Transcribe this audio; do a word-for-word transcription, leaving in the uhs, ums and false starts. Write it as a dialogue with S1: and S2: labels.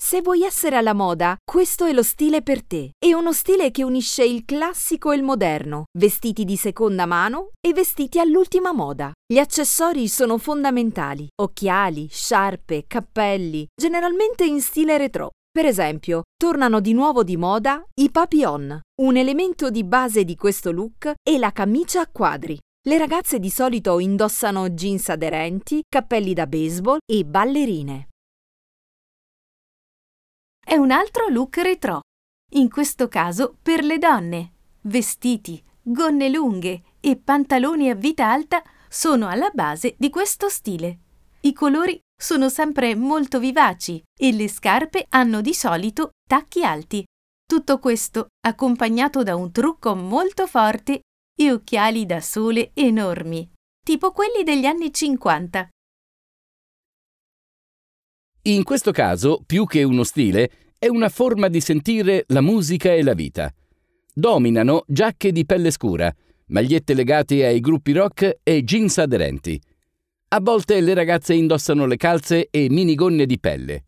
S1: Se vuoi essere alla moda, questo è lo stile per te. È uno stile che unisce il classico e il moderno, vestiti di seconda mano e vestiti all'ultima moda. Gli accessori sono fondamentali: occhiali, sciarpe, cappelli, generalmente in stile retro. Per esempio, tornano di nuovo di moda i papillon. Un elemento di base di questo look è la camicia a quadri. Le ragazze di solito indossano jeans aderenti, cappelli da baseball e ballerine.
S2: È un altro look retro, in questo caso per le donne. Vestiti, gonne lunghe e pantaloni a vita alta sono alla base di questo stile. I colori sono sempre molto vivaci e le scarpe hanno di solito tacchi alti. Tutto questo accompagnato da un trucco molto forte e occhiali da sole enormi, tipo quelli degli anni cinquanta.
S3: In questo caso, più che uno stile, è una forma di sentire la musica e la vita. Dominano giacche di pelle scura, magliette legate ai gruppi rock e jeans aderenti. A volte le ragazze indossano le calze e minigonne di pelle.